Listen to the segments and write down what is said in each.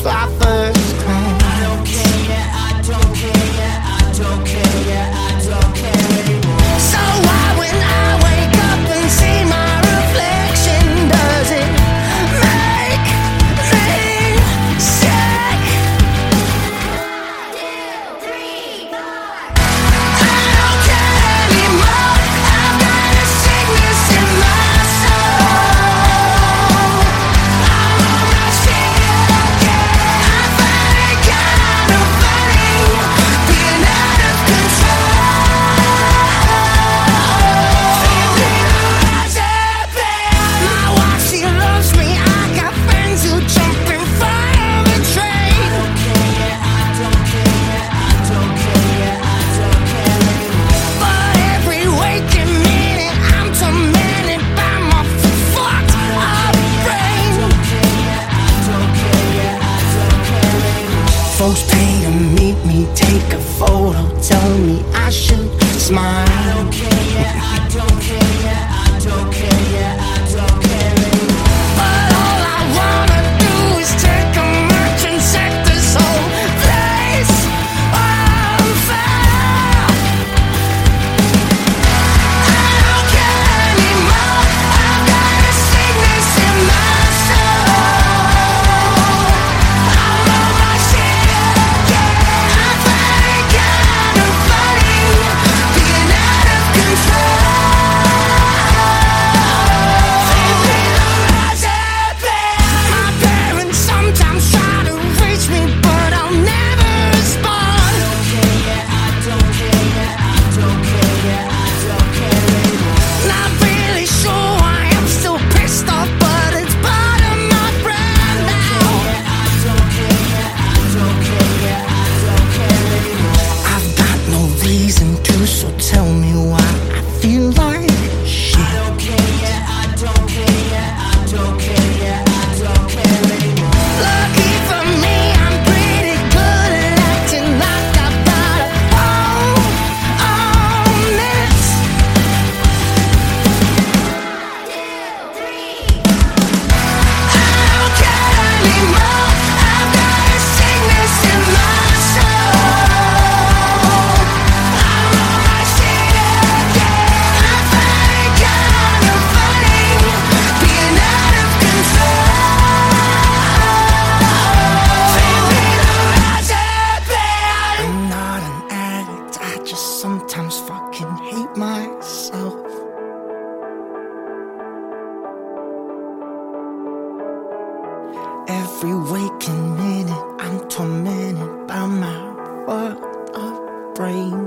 our first glance. I don't care, yeah, I don't care, yeah, I don't care, yeah, I don't care anymore. So why when I wake up and see my reflection, does it make me sick? 1, 2, 3, 4. I don't care anymore. I've got a sickness in my soul. I'm on my shit again. I find it kind of funny being out of control. My wife, she loves me. I got friends who jump in front of a train. I don't care, yeah, I don't care, yeah, I don't care, yeah, I don't care anymore. But every waking minute, I'm tormented by my fucked up brain. I don't care, yeah, I don't care, yeah, I don't care anymore. Folks pay to meet me, take a photo, tell me I should smile. I don't care, yeah, I don't care, yeah, I don't care, yeah, I don't care anymore. But all I wanna do is take a march and set this whole place on fire. I don't care anymore. I've got a sickness in my soul. I'm on my shit again. I find it kind of funny being out of control. My parents sometimes try to reach me, but I'll never respond. I don't care, yeah, I don't care, yeah, I don't care, yeah, I don't care anymore. Not really sure why I'm still pissed off, but it's part of my brand now. Yeah, I don't care, yeah, I don't care, yeah, I don't care anymore. I've got no reason to, so tell me why I feel like shit. I don't care, yeah, I don't care, yeah, I don't care, yeah, I don't care anymore. Lucky for me, I'm pretty good at acting like I've got a phone on minutes. 1, 2, 3, 4. I don't care anymore. I've got a sickness in my soul. I'm on my shit again. I find it kind of funny being out of control. I'm not an addict. I just sometimes fucking hate myself. Every waking minute, I'm tormented by my fucked up brain.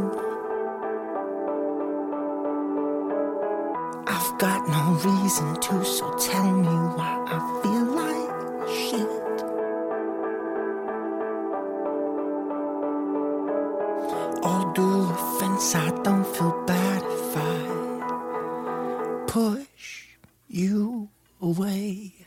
I've got no reason to, so tell me why I feel like shit. All due offense, I don't feel bad if I push you away.